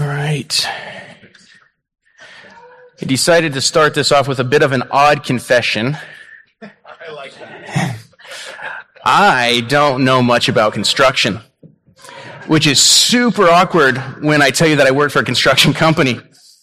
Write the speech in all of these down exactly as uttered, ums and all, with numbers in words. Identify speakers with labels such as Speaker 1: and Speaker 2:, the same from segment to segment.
Speaker 1: All right. I decided to start this off with a bit of an odd confession.
Speaker 2: I like that.
Speaker 1: I don't know much about construction, which is super awkward when I tell you that I work for a construction company.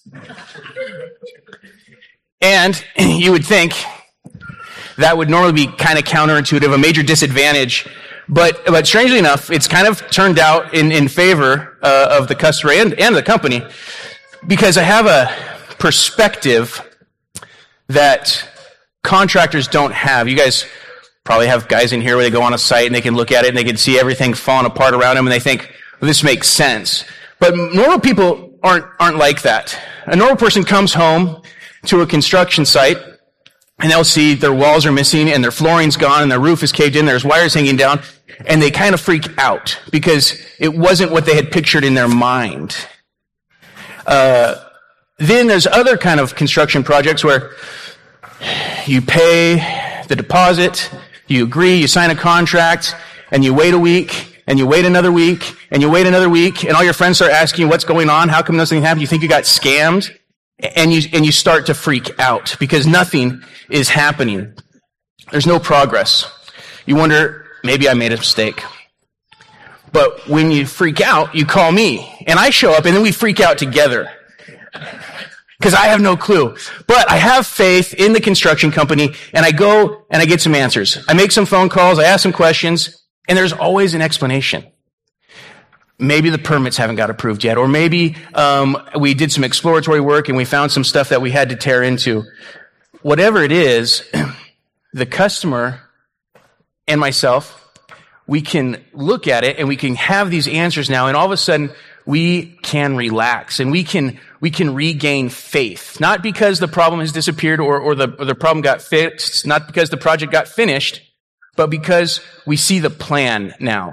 Speaker 1: And you would think that would normally be kind of counterintuitive, a major disadvantage. But, but strangely enough, it's kind of turned out in, in favor uh, of the customer and, and the company, because I have a perspective that contractors don't have. You guys probably have guys in here where they go on a site and they can look at it and they can see everything falling apart around them and they think, well, this makes sense. But normal people aren't, aren't like that. A normal person comes home to a construction site and they'll see their walls are missing and their flooring's gone and their roof is caved in, there's wires hanging down, and they kind of freak out because it wasn't what they had pictured in their mind. Uh, then there's other kind of construction projects where you pay the deposit, you agree, you sign a contract, and you wait a week, and you wait another week, and you wait another week, and all your friends start asking you what's going on, how come nothing happened, you think you got scammed, and you, and you start to freak out because nothing is happening. There's no progress. You wonder, maybe I made a mistake. But when you freak out, you call me, and I show up, and then we freak out together. Because I have no clue. But I have faith in the construction company, and I go and I get some answers. I make some phone calls, I ask some questions, and there's always an explanation. Maybe the permits haven't got approved yet, or maybe um, we did some exploratory work and we found some stuff that we had to tear into. Whatever it is, the customer and myself, we can look at it and we can have these answers now, and all of a sudden we can relax and we can we can regain faith. Not because the problem has disappeared or, or, the, or the problem got fixed, not because the project got finished, but because we see the plan now.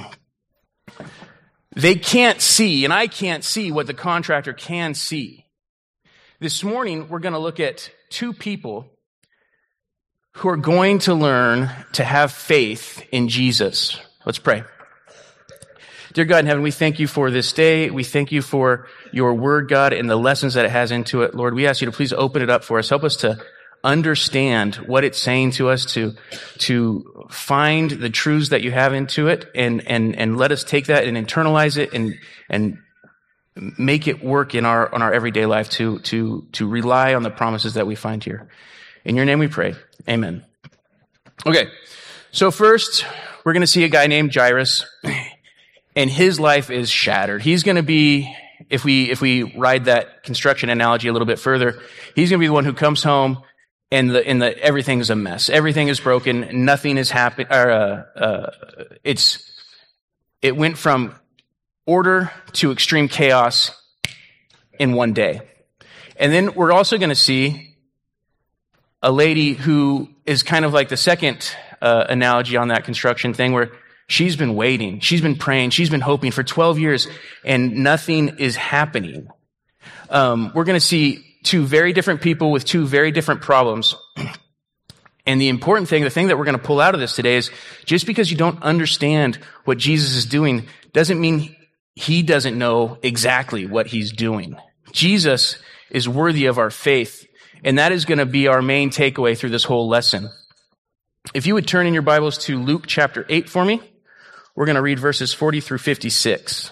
Speaker 1: They can't see, and I can't see what the contractor can see. This morning, we're going to look at two people who are going to learn to have faith in Jesus. Let's pray. Dear God in heaven, we thank you for this day. We thank you for your word, God, and the lessons that it has into it. Lord, we ask you to please open it up for us. Help us to understand what it's saying to us, to, to find the truths that you have into it, and, and, and let us take that and internalize it and, and make it work in our, on our everyday life to, to, to rely on the promises that we find here. In your name we pray. Amen. Okay. So first, we're going to see a guy named Jairus, and his life is shattered. He's going to be, if we, if we ride that construction analogy a little bit further, he's going to be the one who comes home and the, and the, everything's a mess. Everything is broken. Nothing is happening. Or, uh, uh, it's, it went from order to extreme chaos in one day. And then we're also going to see a lady who is kind of like the second uh, analogy on that construction thing, where she's been waiting, she's been praying, she's been hoping for twelve years, and nothing is happening. Um, we're going to see two very different people with two very different problems. And the important thing, the thing that we're going to pull out of this today is, just because you don't understand what Jesus is doing doesn't mean he doesn't know exactly what he's doing. Jesus is worthy of our faith, and that is going to be our main takeaway through this whole lesson. If you would turn in your Bibles to Luke chapter eight for me, we're going to read verses forty through fifty-six.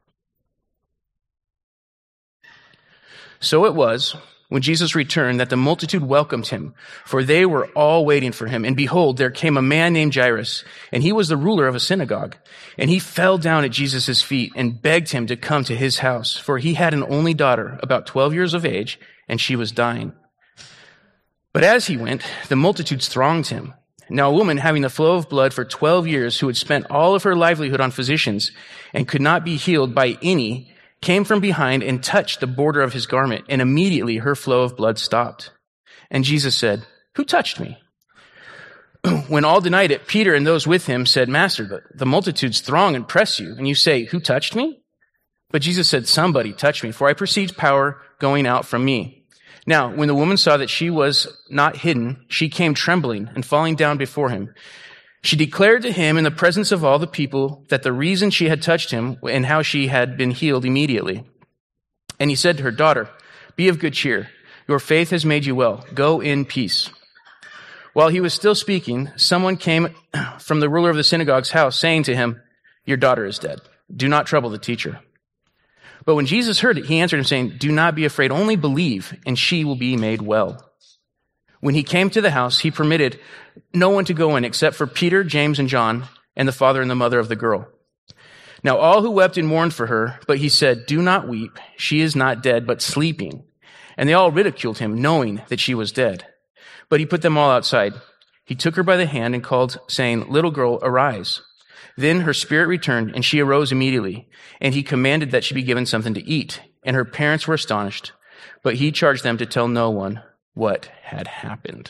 Speaker 1: So it was, when Jesus returned, that the multitude welcomed him, for they were all waiting for him. And behold, there came a man named Jairus, and he was the ruler of a synagogue. And he fell down at Jesus' feet and begged him to come to his house, for he had an only daughter, about twelve years of age, and she was dying. But as he went, the multitudes thronged him. Now a woman having the flow of blood for twelve years, who had spent all of her livelihood on physicians and could not be healed by any, came from behind and touched the border of his garment, and immediately her flow of blood stopped. And Jesus said, "Who touched me?" When all denied it, Peter and those with him said, "Master, the, the multitudes throng and press you, and you say, 'Who touched me?' But Jesus said, 'Somebody touched me, for I perceived power going out from me.' Now, when the woman saw that she was not hidden, she came trembling and falling down before him. She declared to him in the presence of all the people that the reason she had touched him and how she had been healed immediately. And he said to her, "Daughter, be of good cheer. Your faith has made you well. Go in peace." While he was still speaking, someone came from the ruler of the synagogue's house, saying to him, "Your daughter is dead. Do not trouble the teacher." But when Jesus heard it, he answered him, saying, "Do not be afraid, only believe, and she will be made well." When he came to the house, he permitted no one to go in except for Peter, James, and John, and the father and the mother of the girl. Now all who wept and mourned for her, but he said, "Do not weep. She is not dead, but sleeping." And they all ridiculed him, knowing that she was dead. But he put them all outside. He took her by the hand and called, saying, "Little girl, arise." Then her spirit returned, and she arose immediately. And he commanded that she be given something to eat. And her parents were astonished. But he charged them to tell no one what had happened.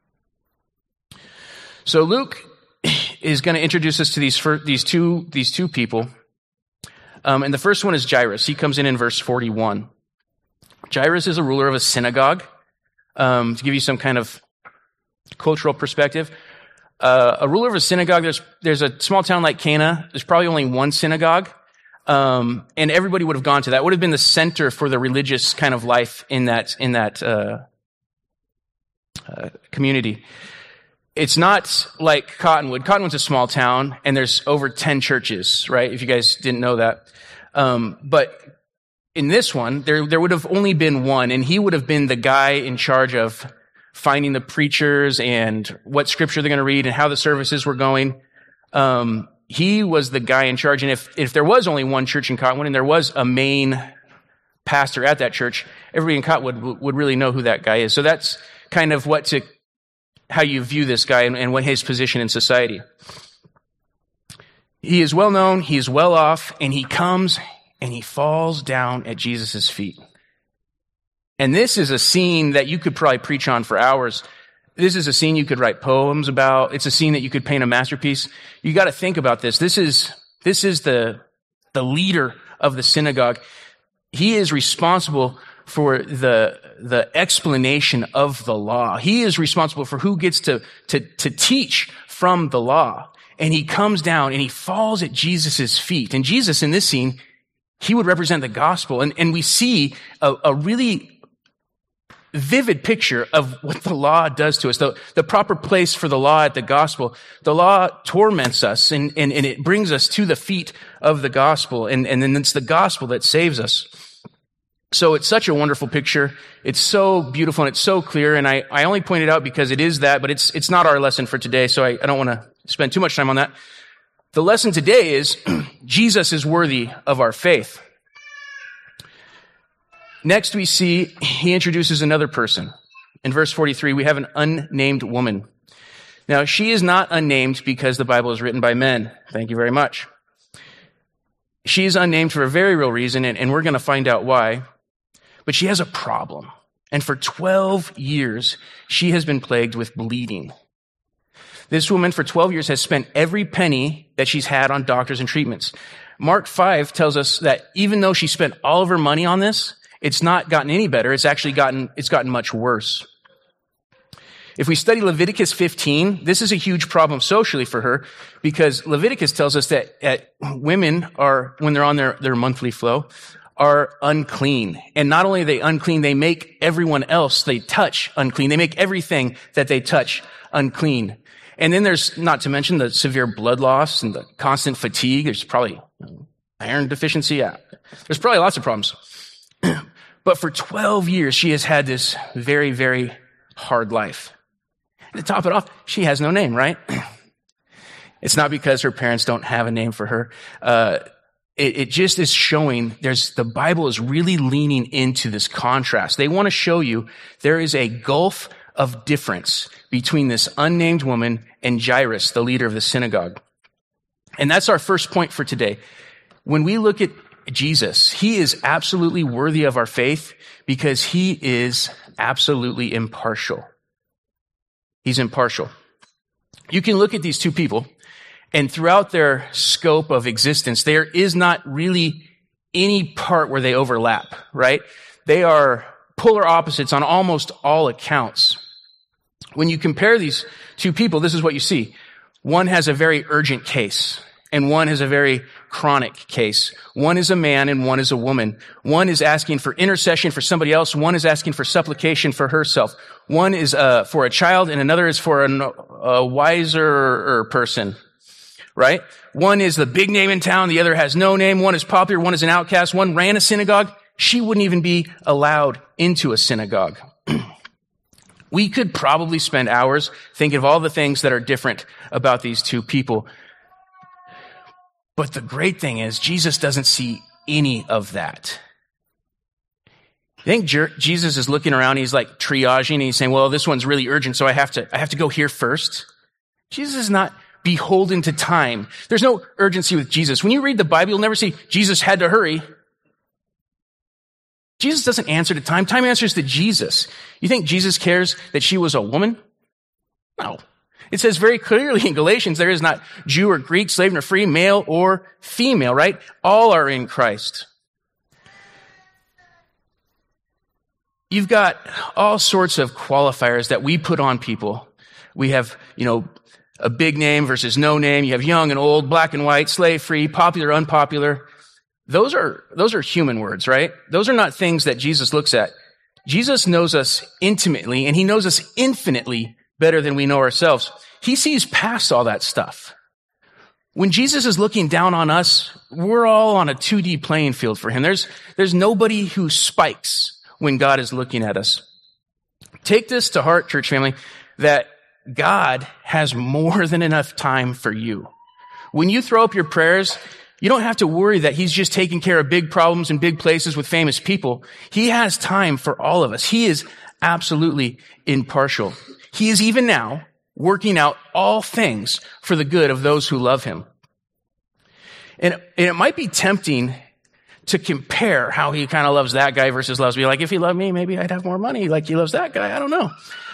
Speaker 1: So Luke is going to introduce us to these first, these two these two people. Um, and the first one is Jairus. He comes in in verse forty-one. Jairus is a ruler of a synagogue. Um, to give you some kind of cultural perspective, uh, a ruler of a synagogue, there's there's a small town like Cana. There's probably only one synagogue. Um, and everybody would have gone to that. It would have been the center for the religious kind of life in that in that uh, uh, community. It's not like Cottonwood. Cottonwood's a small town, and there's over ten churches, right? If you guys didn't know that. Um, but in this one, there there would have only been one, and he would have been the guy in charge of finding the preachers and what scripture they're going to read and how the services were going. Um, he was the guy in charge, and if if there was only one church in Cottonwood, and there was a main pastor at that church, everybody in Cottonwood w- would really know who that guy is. So that's kind of what to how you view this guy and, and what his position in society. He is well known, he is well off, and he comes and he falls down at Jesus' feet. And this is a scene that you could probably preach on for hours. This is a scene you could write poems about. It's a scene that you could paint a masterpiece. You got to think about this. This is this is the the leader of the synagogue. He is responsible for the the explanation of the law. He is responsible for who gets to to to teach from the law. And he comes down and he falls at Jesus' feet. And Jesus in this scene, he would represent the gospel. And, and we see a, a really vivid picture of what the law does to us. The, the proper place for the law at the gospel. The law torments us and, and, and it brings us to the feet of the gospel. And, and then it's the gospel that saves us. So it's such a wonderful picture. It's so beautiful and it's so clear. And I, I only point it out because it is that, but it's, it's not our lesson for today. So I, I don't want to spend too much time on that. The lesson today is Jesus is worthy of our faith. Next we see he introduces another person. In verse forty-three, we have an unnamed woman. Now she is not unnamed because the Bible is written by men. Thank you very much. She is unnamed for a very real reason, and, and we're going to find out why. But she has a problem. And for twelve years, she has been plagued with bleeding. This woman for twelve years has spent every penny that she's had on doctors and treatments. Mark five tells us that even though she spent all of her money on this, it's not gotten any better. It's actually gotten, it's gotten much worse. If we study Leviticus fifteen, this is a huge problem socially for her because Leviticus tells us that at, women are, when they're on their, their monthly flow, are unclean. And not only are they unclean, they make everyone else they touch unclean. They make everything that they touch unclean. And then there's, not to mention, the severe blood loss and the constant fatigue. There's probably iron deficiency. Yeah. There's probably lots of problems. But for twelve years, she has had this very, very hard life. And to top it off, she has no name, right? It's not because her parents don't have a name for her. Uh, it, it just is showing there's, the Bible is really leaning into this contrast. They want to show you there is a gulf of difference between this unnamed woman and Jairus, the leader of the synagogue. And that's our first point for today. When we look at Jesus, he is absolutely worthy of our faith because he is absolutely impartial. He's impartial. You can look at these two people, and throughout their scope of existence, there is not really any part where they overlap, right? They are polar opposites on almost all accounts. When you compare these two people, this is what you see. One has a very urgent case, and one is a very chronic case. One is a man and one is a woman. One is asking for intercession for somebody else. One is asking for supplication for herself. One is uh, for a child and another is for an, a wiser person, right? One is the big name in town. The other has no name. One is popular. One is an outcast. One ran a synagogue. She wouldn't even be allowed into a synagogue. We could probably spend hours thinking of all the things that are different about these two people. But the great thing is, Jesus doesn't see any of that. I think Jesus is looking around, he's like triaging, and he's saying, well, this one's really urgent, so I have to, I have to go here first. Jesus is not beholden to time. There's no urgency with Jesus. When you read the Bible, you'll never see Jesus had to hurry. Jesus doesn't answer to time. Time answers to Jesus. You think Jesus cares that she was a woman? No. It says very clearly in Galatians, there is not Jew or Greek, slave nor free, male or female, right? All are in Christ. You've got all sorts of qualifiers that we put on people. We have, you know, a big name versus no name. You have young and old, black and white, slave free, popular, unpopular. Those are, those are human words, right? Those are not things that Jesus looks at. Jesus knows us intimately, and he knows us infinitely better than we know ourselves. He sees past all that stuff. When Jesus is looking down on us, we're all on a two D playing field for him. There's, there's nobody who spikes when God is looking at us. Take this to heart, church family, that God has more than enough time for you. When you throw up your prayers, you don't have to worry that he's just taking care of big problems in big places with famous people. He has time for all of us. He is absolutely impartial. He is even now working out all things for the good of those who love him. And, and it might be tempting to compare how he kind of loves that guy versus loves me. Like, if he loved me, maybe I'd have more money. Like, he loves that guy. I don't know.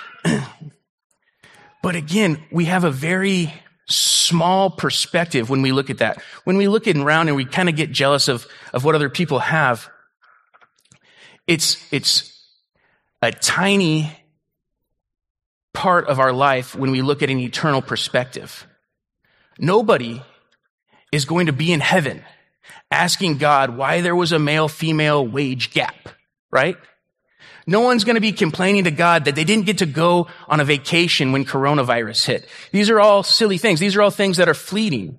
Speaker 1: But again, we have a very small perspective when we look at that. When we look around and we kind of get jealous of, of what other people have, it's, it's a tiny part of our life when we look at an eternal perspective. Nobody is going to be in heaven asking God why there was a male-female wage gap, right? No one's going to be complaining to God that they didn't get to go on a vacation when coronavirus hit. These are all silly things. These are all things that are fleeting.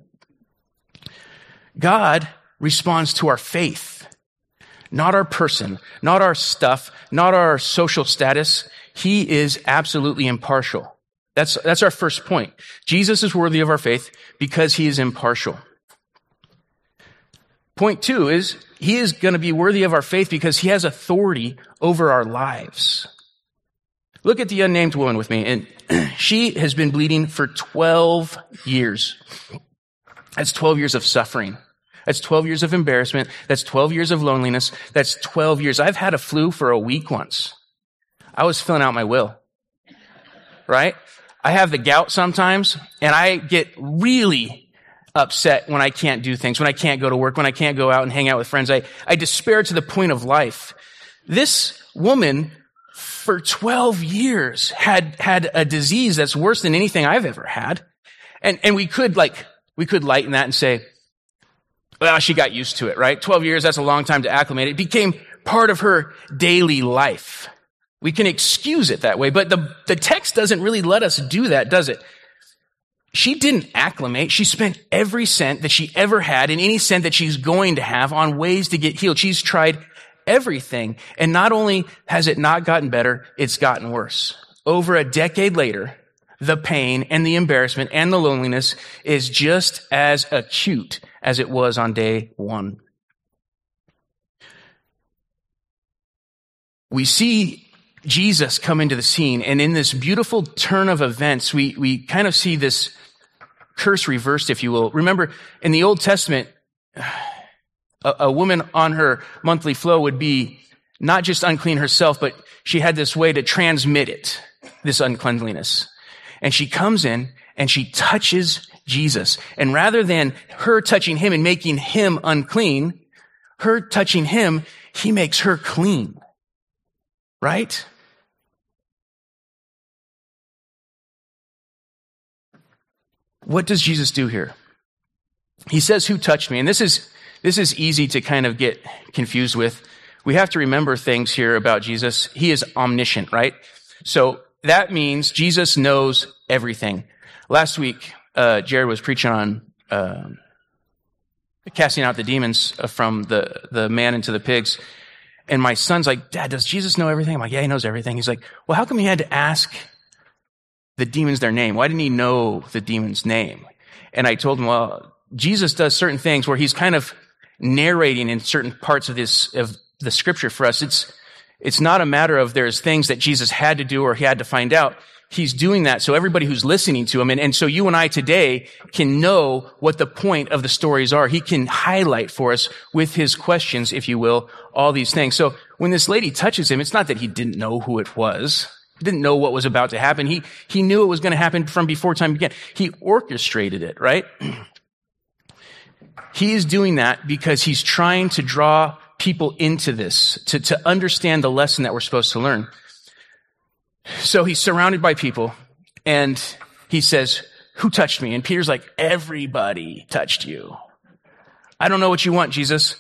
Speaker 1: God responds to our faith, not our person, not our stuff, not our social status. He is absolutely impartial. That's, that's our first point. Jesus is worthy of our faith because he is impartial. Point two is he is going to be worthy of our faith because he has authority over our lives. Look at the unnamed woman with me. And she has been bleeding for twelve years. That's twelve years of suffering. That's twelve years of embarrassment. That's twelve years of loneliness. That's twelve years. I've had a flu for a week once. I was filling out my will. Right? I have the gout sometimes, and I get really upset when I can't do things, when I can't go to work, when I can't go out and hang out with friends. I, I despair to the point of life. This woman, for twelve years, had, had a disease that's worse than anything I've ever had. And, and we could like, we could lighten that and say, well, she got used to it, right? twelve years, that's a long time to acclimate. It became part of her daily life. We can excuse it that way, but the, the text doesn't really let us do that, does it? She didn't acclimate. She spent every cent that she ever had and any cent that she's going to have on ways to get healed. She's tried everything. And not only has it not gotten better, it's gotten worse. Over a decade later, the pain and the embarrassment and the loneliness is just as acute as it was on day one. We see Jesus come into the scene, and in this beautiful turn of events, we, we kind of see this curse reversed, if you will. Remember, in the Old Testament, a, a woman on her monthly flow would be not just unclean herself, but she had this way to transmit it, this uncleanliness. And she comes in and she touches Jesus. And rather than her touching him and making him unclean, her touching him, he makes her clean. Right? What does Jesus do here? he says, who touched me? And this is, this is easy to kind of get confused with. We have to remember things here about Jesus. He is omniscient, right? So that means Jesus knows everything. Last week, uh, Jared was preaching on, uh, casting out the demons from the, the man into the pigs. And my son's like, Dad, does Jesus know everything? I'm like, yeah, he knows everything. He's like, well, how come he had to ask the demons their name? Why didn't he know the demon's name? And I told him, well, Jesus does certain things where he's kind of narrating in certain parts of this, of the scripture for us. It's, it's not a matter of there's things that Jesus had to do or he had to find out. He's doing that so everybody who's listening to him, and, and so you and I today can know what the point of the stories are. He can highlight for us with his questions, if you will, all these things. So when this lady touches him, it's not that he didn't know who it was. He didn't know what was about to happen. He, he knew it was going to happen from before time began. He orchestrated it, right? He is doing that because he's trying to draw people into this, to, to understand the lesson that we're supposed to learn. So he's surrounded by people, and he says, who touched me? And Peter's like, everybody touched you. I don't know what you want, Jesus.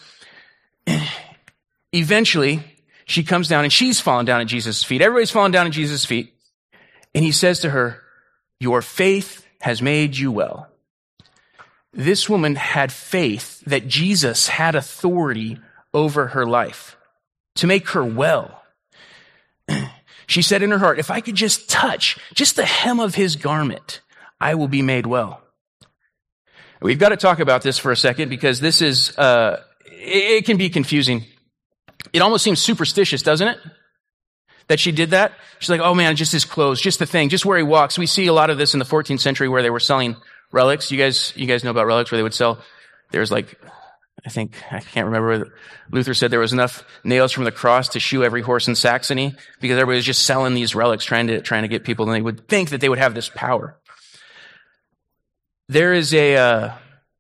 Speaker 1: Eventually, she comes down, and she's fallen down at Jesus' feet. Everybody's fallen down at Jesus' feet. And he says to her, your faith has made you well. This woman had faith that Jesus had authority over her life to make her well. She said in her heart, if I could just touch just the hem of his garment, I will be made well. We've got to talk about this for a second because this is, uh, it, it can be confusing. It almost seems superstitious, doesn't it? That she did that. She's like, oh man, just his clothes, just the thing, just where he walks. We see a lot of this in the fourteenth century where they were selling relics. You guys, you guys know about relics where they would sell, there's like, I think, I can't remember, Luther said there was enough nails from the cross to shoe every horse in Saxony because everybody was just selling these relics, trying to, trying to get people, and they would think that they would have this power. There is a uh,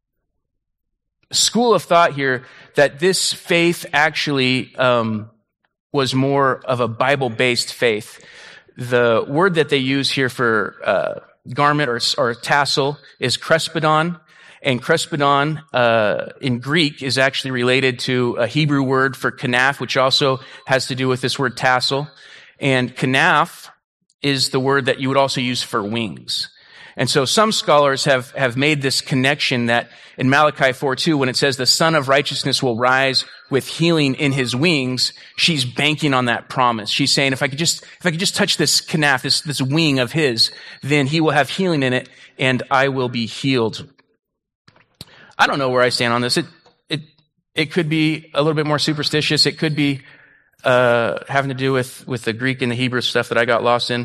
Speaker 1: school of thought here that this faith actually um, was more of a Bible-based faith. The word that they use here for uh, garment or, or tassel is crespidon. And crespidon, uh, in Greek is actually related to a Hebrew word for kanaf, which also has to do with this word tassel. And kanaf is the word that you would also use for wings. And so some scholars have, have made this connection that in Malachi four two, when it says the Son of Righteousness will rise with healing in his wings, she's banking on that promise. She's saying, if I could just, if I could just touch this kanaf, this, this wing of his, then he will have healing in it and I will be healed. I don't know where I stand on this. It, it, it could be a little bit more superstitious. It could be, uh, having to do with, with the Greek and the Hebrew stuff that I got lost in.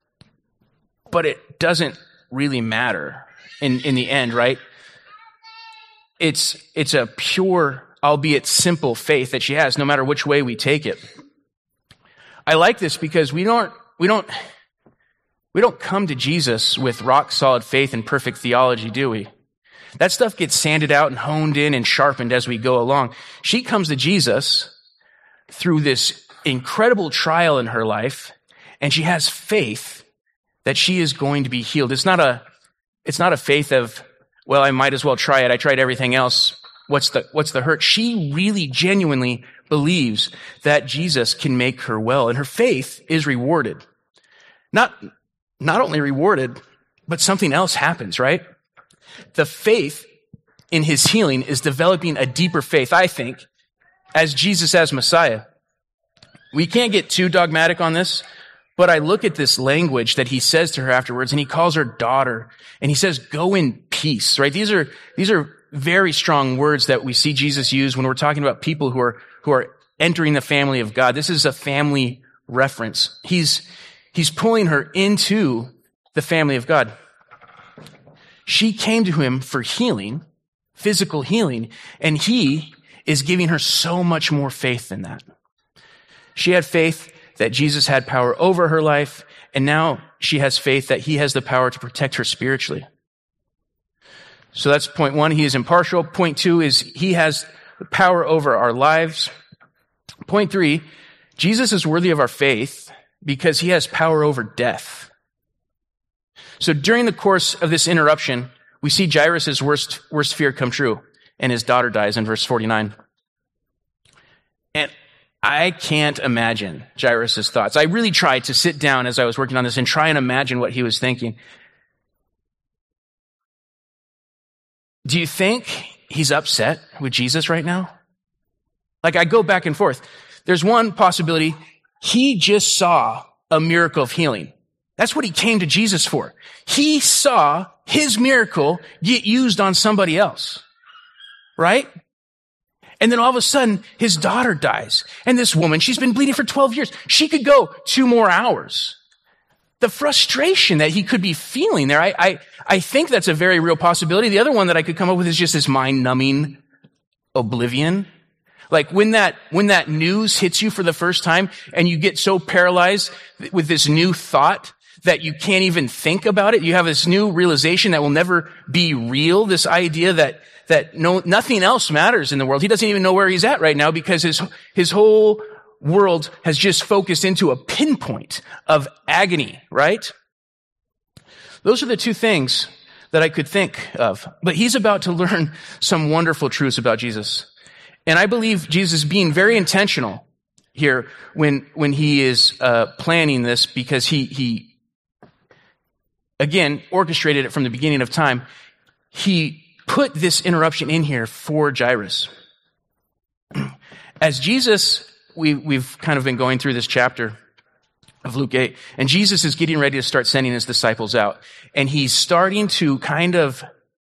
Speaker 1: But it doesn't really matter in, in the end, right? It's, it's a pure, albeit simple faith that she has, no matter which way we take it. I like this because we don't, we don't, we don't come to Jesus with rock solid faith and perfect theology, do we? That stuff gets sanded out and honed in and sharpened as we go along. She comes to Jesus through this incredible trial in her life, and she has faith that she is going to be healed. It's not a, it's not a faith of, well, I might as well try it. I tried everything else. What's the, what's the hurt? She really genuinely believes that Jesus can make her well, and her faith is rewarded. Not, not only rewarded, but something else happens, right? The faith in his healing is developing a deeper faith, I think, as Jesus as Messiah. We can't get too dogmatic on this, but I look at this language that he says to her afterwards, and he calls her daughter, and he says, go in peace, right? These are, these are very strong words that we see Jesus use when we're talking about people who are, who are entering the family of God. This is a family reference. He's, he's pulling her into the family of God. She came to him for healing, physical healing, and he is giving her so much more faith than that. She had faith that Jesus had power over her life, and now she has faith that he has the power to protect her spiritually. So that's point one. He is impartial. Point two is he has the power over our lives. Point three, Jesus is worthy of our faith because he has power over death. So during the course of this interruption, we see Jairus' worst, worst fear come true, and his daughter dies in verse forty-nine. And I can't imagine Jairus' thoughts. I really tried to sit down as I was working on this and try and imagine what he was thinking. Do you think he's upset with Jesus right now? Like, I go back and forth. There's one possibility. He just saw a miracle of healing. That's what he came to Jesus for. He saw his miracle get used on somebody else, right? And then all of a sudden, his daughter dies. And this woman, she's been bleeding for twelve years. She could go two more hours. The frustration that he could be feeling there, I, I, I think that's a very real possibility. The other one that I could come up with is just this mind-numbing oblivion. Like when that, when that news hits you for the first time and you get so paralyzed with this new thought that you can't even think about it. You have this new realization that will never be real. This idea that, that no, nothing else matters in the world. He doesn't even know where he's at right now because his, his whole world has just focused into a pinpoint of agony, right? Those are the two things that I could think of. But he's about to learn some wonderful truths about Jesus. And I believe Jesus is being very intentional here when, when he is, uh, planning this because he, he, again, orchestrated it from the beginning of time. He put this interruption in here for Jairus. As Jesus, we, we've kind of been going through this chapter of Luke eight, and Jesus is getting ready to start sending his disciples out. And he's starting to kind of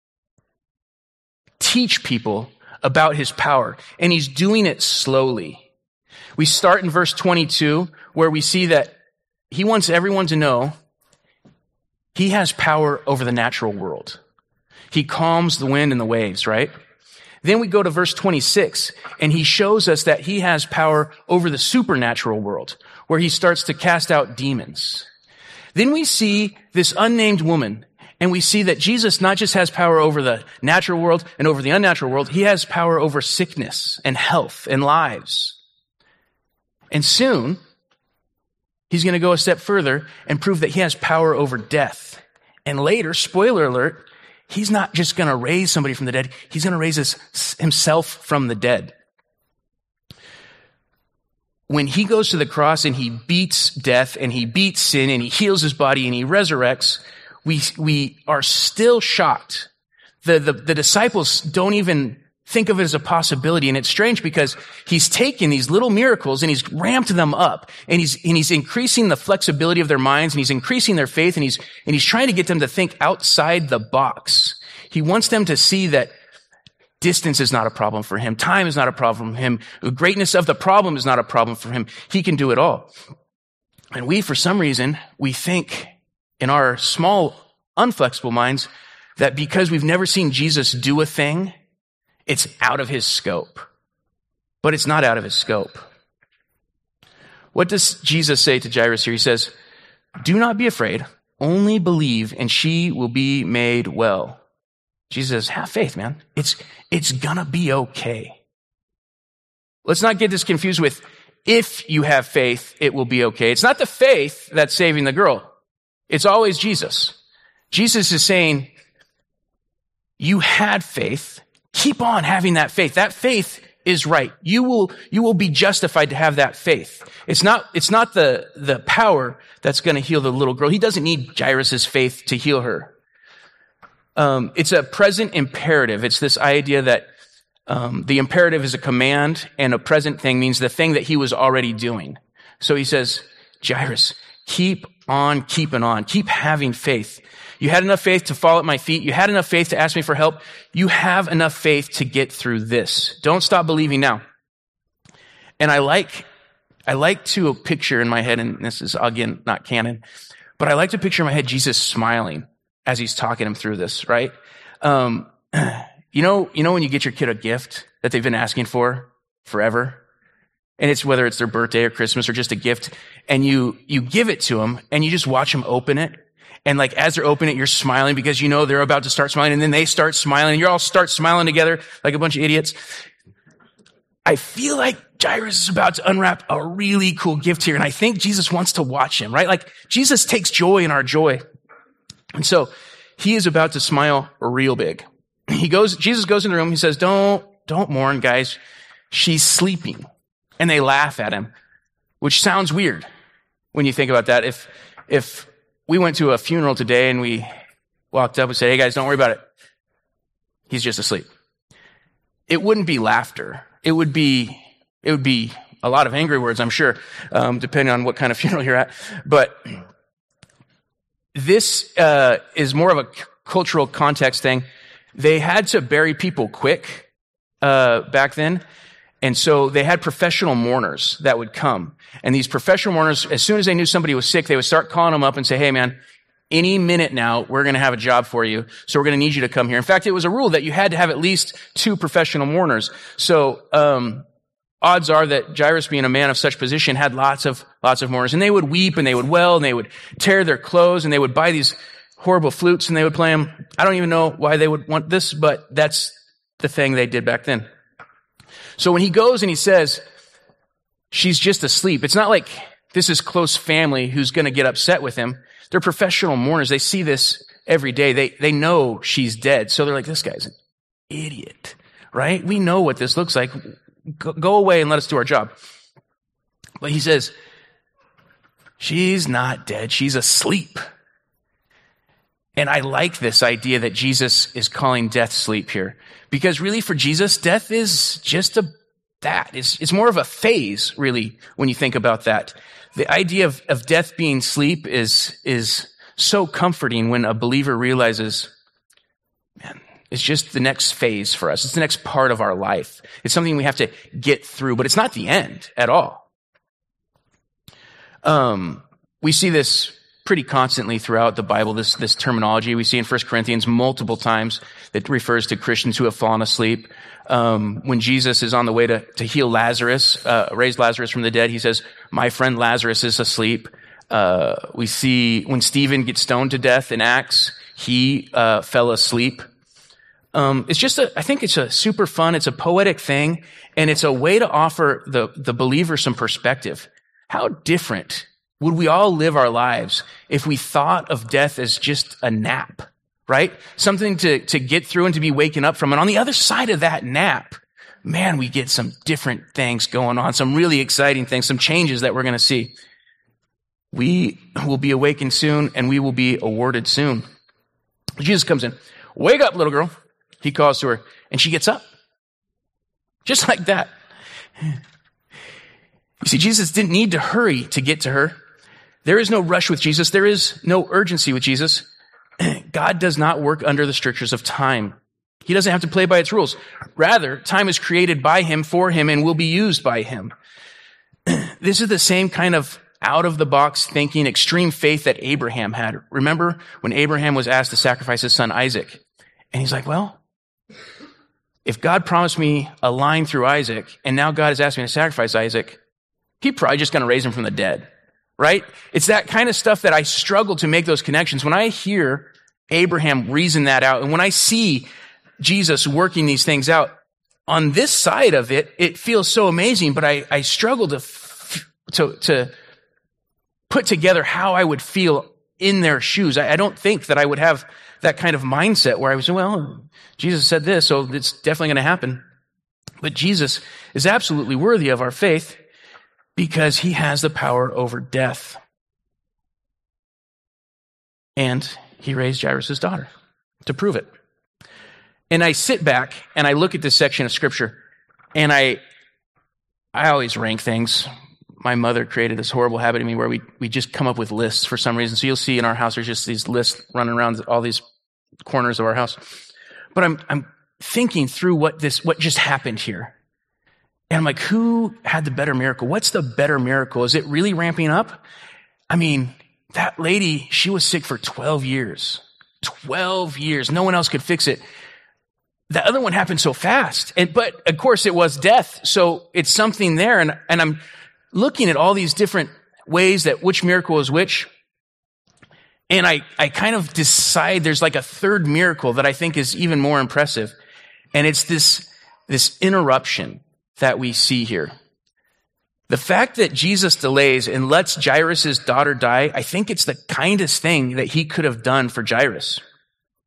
Speaker 1: teach people about his power. And he's doing it slowly. We start in verse twenty-two, where we see that he wants everyone to know he has power over the natural world. He calms the wind and the waves, right? Then we go to verse twenty-six, and he shows us that he has power over the supernatural world, where he starts to cast out demons. Then we see this unnamed woman, and we see that Jesus not just has power over the natural world and over the unnatural world, he has power over sickness and health and lives. And soon, he's going to go a step further and prove that he has power over death. And later, spoiler alert, he's not just going to raise somebody from the dead. He's going to raise his, himself from the dead. When he goes to the cross and he beats death and he beats sin and he heals his body and he resurrects, we, we are still shocked. The, the, the disciples don't even think of it as a possibility. And it's strange because he's taken these little miracles and he's ramped them up and he's, and he's increasing the flexibility of their minds and he's increasing their faith and he's, and he's trying to get them to think outside the box. He wants them to see that distance is not a problem for him. Time is not a problem for him. The greatness of the problem is not a problem for him. He can do it all. And we, for some reason, we think in our small, unflexible minds that because we've never seen Jesus do a thing, it's out of his scope. But it's not out of his scope. What does Jesus say to Jairus here? He says, "Do not be afraid, only believe, and she will be made well." Jesus says, have faith, man. It's, it's gonna be okay. Let's not get this confused with, if you have faith, it will be okay. It's not the faith that's saving the girl. It's always Jesus. Jesus is saying, you had faith. Keep on having that faith. That faith is right. You will, you will be justified to have that faith. It's not, it's not the, the power that's going to heal the little girl. He doesn't need Jairus' faith to heal her. Um, it's a present imperative. It's this idea that, um, the imperative is a command and a present thing means the thing that he was already doing. So he says, Jairus, keep on keeping on. Keep having faith. You had enough faith to fall at my feet. You had enough faith to ask me for help. You have enough faith to get through this. Don't stop believing now. And I like, I like to picture in my head, and this is again, not canon, but I like to picture in my head Jesus smiling as he's talking him through this, right? Um, you know, you know when you get your kid a gift that they've been asking for forever? And it's whether it's their birthday or Christmas or just a gift, and you, you give it to them and you just watch them open it. And like, as they're opening it, you're smiling because you know they're about to start smiling, and then they start smiling and you all start smiling together like a bunch of idiots. I feel like Jairus is about to unwrap a really cool gift here. And I think Jesus wants to watch him, right? Like Jesus takes joy in our joy. And so he is about to smile real big. He goes, Jesus goes in the room. He says, don't, don't mourn, guys. She's sleeping. And they laugh at him, which sounds weird when you think about that. If, if we went to a funeral today and we walked up and said, hey guys, don't worry about it. He's just asleep. It wouldn't be laughter. It would be, it would be a lot of angry words, I'm sure, um, depending on what kind of funeral you're at. But this, uh, is more of a c- cultural context thing. They had to bury people quick, uh, back then. And so they had professional mourners that would come. And these professional mourners, as soon as they knew somebody was sick, they would start calling them up and say, hey man, any minute now, we're going to have a job for you. So we're going to need you to come here. In fact, it was a rule that you had to have at least two professional mourners. So, um, odds are that Jairus, being a man of such position, had lots of, lots of mourners. And they would weep and they would wail and they would tear their clothes and they would buy these horrible flutes and they would play them. I don't even know why they would want this, but that's the thing they did back then. So when he goes and he says, she's just asleep, it's not like this is close family who's going to get upset with him. They're professional mourners. They see this every day. They, they know she's dead. So they're like, this guy's an idiot, right? We know what this looks like. Go, go away and let us do our job. But he says, she's not dead. She's asleep. And I like this idea that Jesus is calling death sleep here. Because really for Jesus, death is just a, that. It's, it's more of a phase, really, when you think about that. The idea of, of death being sleep is, is so comforting when a believer realizes, man, it's just the next phase for us. It's the next part of our life. It's something we have to get through, but it's not the end at all. Um, we see this pretty constantly throughout the Bible, this, this terminology. We see in First Corinthians multiple times that refers to Christians who have fallen asleep. Um, when Jesus is on the way to, to heal Lazarus, uh, raise Lazarus from the dead, he says, my friend Lazarus is asleep. Uh, we see when Stephen gets stoned to death in Acts, he, uh, fell asleep. Um, it's just a, I think it's a super fun, it's a poetic thing, and it's a way to offer the, the believer some perspective. How different would we all live our lives if we thought of death as just a nap, right? Something to, to get through and to be waking up from. And on the other side of that nap, man, we get some different things going on, some really exciting things, some changes that we're going to see. We will be awakened soon and we will be awarded soon. Jesus comes in. Wake up, little girl. He calls to her and she gets up. Just like that. You see, Jesus didn't need to hurry to get to her. There is no rush with Jesus. There is no urgency with Jesus. God does not work under the strictures of time. He doesn't have to play by its rules. Rather, time is created by him, for him, and will be used by him. This is the same kind of out-of-the-box thinking, extreme faith that Abraham had. Remember when Abraham was asked to sacrifice his son Isaac? And he's like, well, if God promised me a line through Isaac, and now God has asked me to sacrifice Isaac, he's probably just going to raise him from the dead, right? It's that kind of stuff that I struggle to make those connections. When I hear Abraham reason that out, and when I see Jesus working these things out, on this side of it, it feels so amazing, but I, I struggle to, to, to put together how I would feel in their shoes. I, I don't think that I would have that kind of mindset where I was, well, Jesus said this, so it's definitely going to happen. But Jesus is absolutely worthy of our faith because he has the power over death. And he raised Jairus' daughter to prove it. And I sit back and I look at this section of scripture and I, I always rank things. My mother created this horrible habit in me where we, we just come up with lists for some reason. So you'll see in our house, there's just these lists running around all these corners of our house. But I'm, I'm thinking through what this, what just happened here. And I'm like, who had the better miracle? What's the better miracle? Is it really ramping up? I mean, that lady, she was sick for twelve years. twelve years. No one else could fix it. The other one happened so fast. And, but of course it was death. So it's something there. And, and I'm looking at all these different ways that which miracle is which. And I, I kind of decide there's like a third miracle that I think is even more impressive. And it's this, this interruption that we see here. The fact that Jesus delays and lets Jairus' daughter die, I think it's the kindest thing that he could have done for Jairus.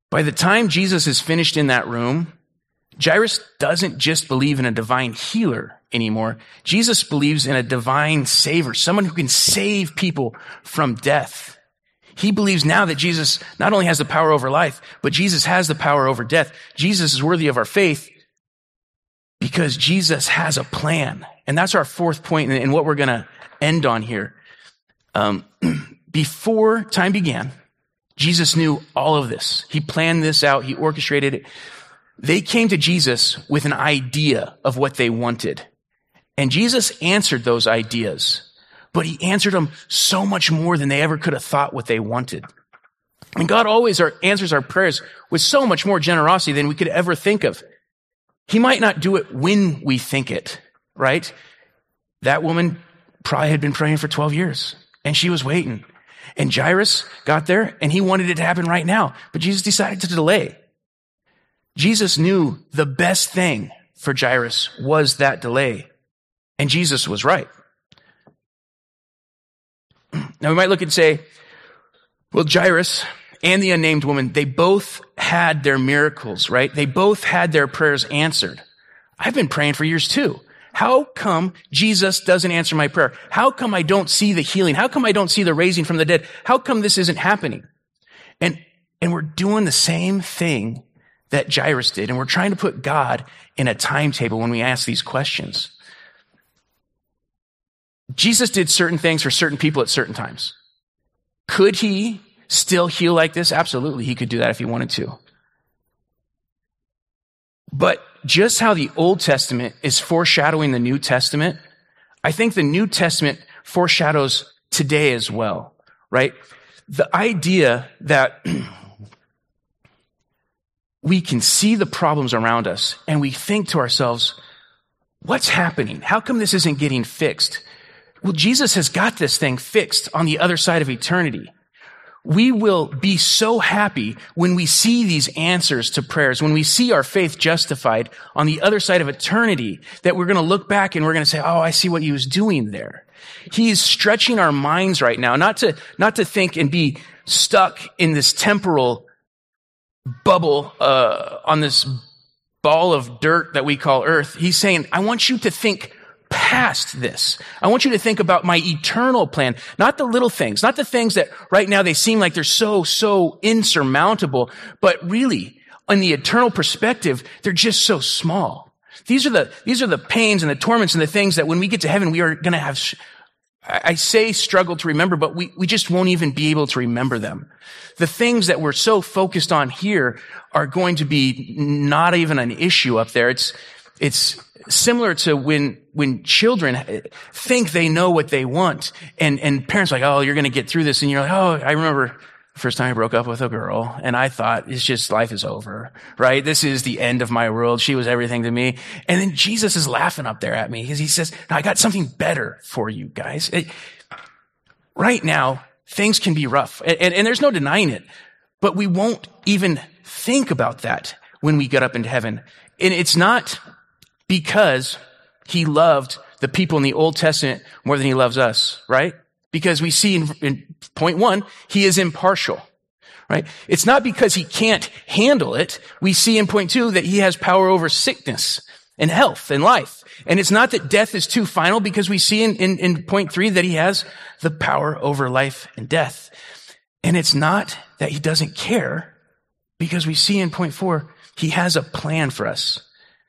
Speaker 1: By the time Jesus is finished in that room, Jairus doesn't just believe in a divine healer anymore. Jesus believes in a divine savior, someone who can save people from death. He believes now that Jesus not only has the power over life, but Jesus has the power over death. Jesus is worthy of our faith because Jesus has a plan. And that's our fourth point and what we're going to end on here. Um, before time began, Jesus knew all of this. He planned this out. He orchestrated it. They came to Jesus with an idea of what they wanted. And Jesus answered those ideas. But he answered them so much more than they ever could have thought what they wanted. And God always answers our prayers with so much more generosity than we could ever think of. He might not do it when we think it, right? That woman probably had been praying for twelve years, and she was waiting. And Jairus got there, and he wanted it to happen right now. But Jesus decided to delay. Jesus knew the best thing for Jairus was that delay. And Jesus was right. Now we might look and say, well, Jairus and the unnamed woman, they both had their miracles, right? They both had their prayers answered. I've been praying for years too. How come Jesus doesn't answer my prayer? How come I don't see the healing? How come I don't see the raising from the dead? How come this isn't happening? And, and we're doing the same thing that Jairus did. And we're trying to put God in a timetable when we ask these questions. Jesus did certain things for certain people at certain times. Could he still heal like this? Absolutely, he could do that if he wanted to. But just how the Old Testament is foreshadowing the New Testament, I think the New Testament foreshadows today as well, right? The idea that we can see the problems around us and we think to ourselves, what's happening? How come this isn't getting fixed? Well, Jesus has got this thing fixed on the other side of eternity. We will be so happy when we see these answers to prayers, when we see our faith justified on the other side of eternity, that we're going to look back and we're going to say, oh, I see what he was doing there. He's stretching our minds right now, not to, not to think and be stuck in this temporal bubble, uh, on this ball of dirt that we call earth. He's saying, I want you to think past this. I want you to think about my eternal plan, not the little things, not the things that right now they seem like they're so, so insurmountable, but really, in the eternal perspective, they're just so small. These are the, these are the pains and the torments and the things that when we get to heaven, we are going to have, I say struggle to remember, but we, we just won't even be able to remember them. The things that we're so focused on here are going to be not even an issue up there. It's, it's similar to when, when children think they know what they want and, and parents are like, oh, you're going to get through this. And you're like, oh, I remember the first time I broke up with a girl and I thought it's just life is over, right? This is the end of my world. She was everything to me. And then Jesus is laughing up there at me because he says, no, I got something better for you guys. It, right now, things can be rough and, and, and there's no denying it, but we won't even think about that when we get up into heaven. And it's not because he loved the people in the Old Testament more than he loves us, right? Because we see in, in point one, he is impartial, right? It's not because he can't handle it. We see in point two that he has power over sickness and health and life. And it's not that death is too final because we see in, in, in point three that he has the power over life and death. And it's not that he doesn't care because we see in point four, he has a plan for us.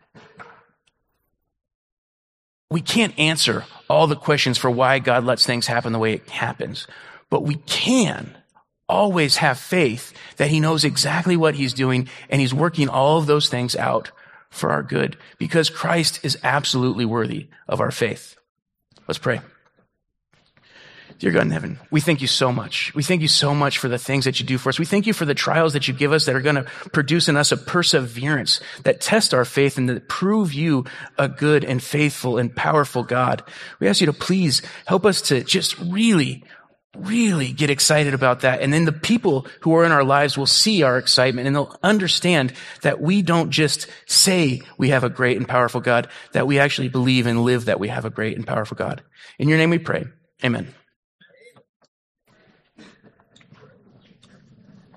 Speaker 1: We can't answer all the questions for why God lets things happen the way it happens, but we can always have faith that he knows exactly what he's doing and he's working all of those things out for our good because Christ is absolutely worthy of our faith. Let's pray. Dear God in heaven, we thank you so much. We thank you so much for the things that you do for us. We thank you for the trials that you give us that are going to produce in us a perseverance that test our faith and that prove you a good and faithful and powerful God. We ask you to please help us to just really, really get excited about that. And then the people who are in our lives will see our excitement and they'll understand that we don't just say we have a great and powerful God, that we actually believe and live that we have a great and powerful God. In your name we pray. Amen.